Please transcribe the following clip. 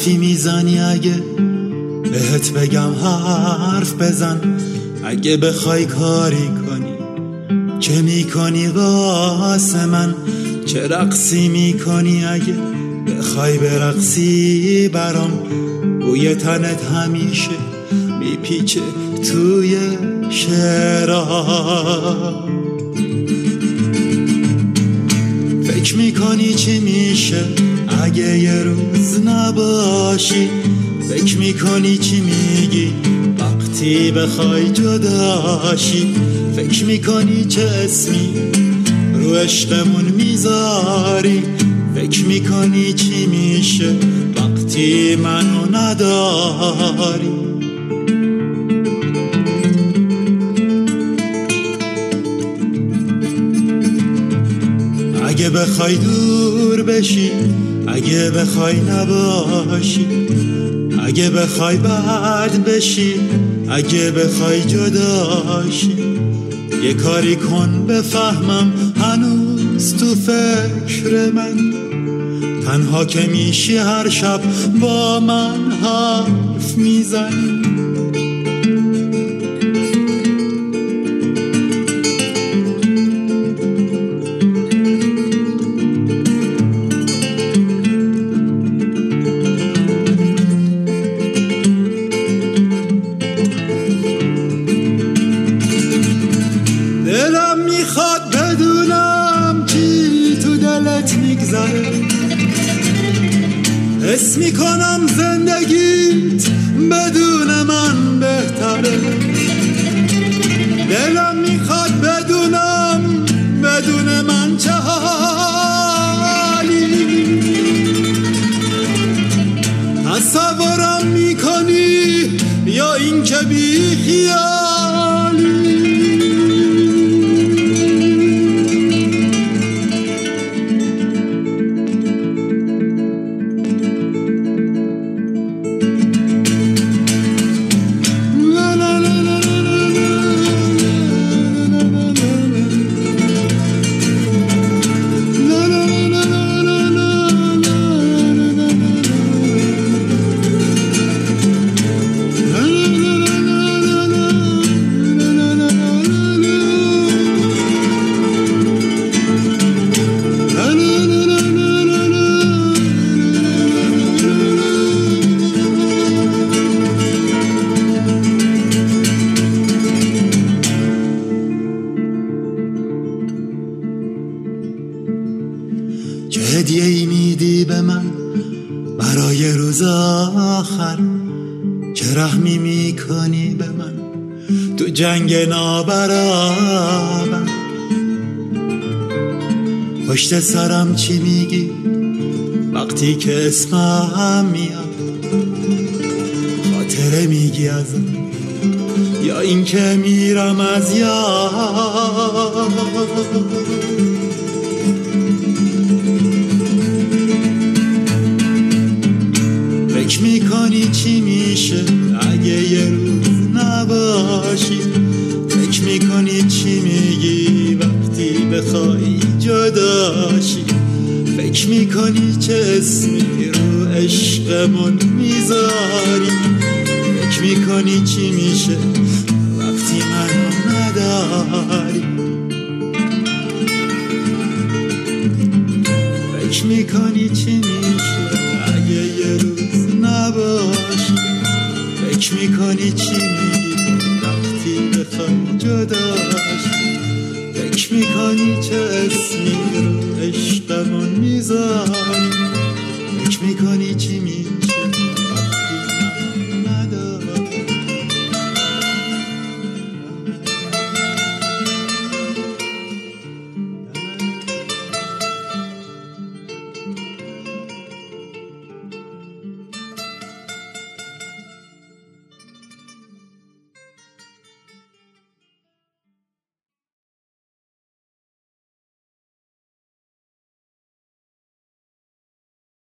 حرفی میزنی اگه بهت بگم حرف بزن، اگه بخوای کاری کنی چه میکنی واسه من، چه رقصی میکنی اگه بخوای برقصی برام، بوی تنت همیشه میپیچه توی شعرها. فکر میکنی چی میشه اگه یه روز نباشی، فکر میکنی چی میگی وقتی بخوای جداشی، فکر میکنی چه اسمی رو عشقمون میذاری، فکر میکنی چی میشه وقتی منو نداری. اگه بخوای دور بشی، اگه بخوای نباشی، اگه بخوای بد بشی، اگه بخوای جداشی، یه کاری کن بفهمم هنوز تو فکر من، تنها که میشی هر شب با من حرف میزنی. دلم میخواد بدونم چی تو دلت میگذره، حس میکنم زندگیت بدون من بهتره. دلم میخواد بدونم بدون من چه حالی، تصورم میکنی یا این که بی خیالی. چه هدیه‌ای میدی به من برای روز آخر، چه رحمی میکنی به من تو جنگ نابرابر. پشت سرم چی میگی وقتی که اسمم میاد، خاطره میگی ازم یا این که میرم از یاد. فکر میکنی چی میشه اگه یه روز نباشی، فکر میکنی چی میگی وقتی بخوای جداشی، فکر میکنی چه اسمی رو عشقمون میذاری، فکر میکنی چی میشه وقتی منو نداری. فکر میکنی چی میشه اگه یه روز نباشی، فکر میکنی چی میگی وقتی بخوای جداشی، فکر میکنی چه اسمی رو عشقمون میذاری، فکر میکنی چی میگی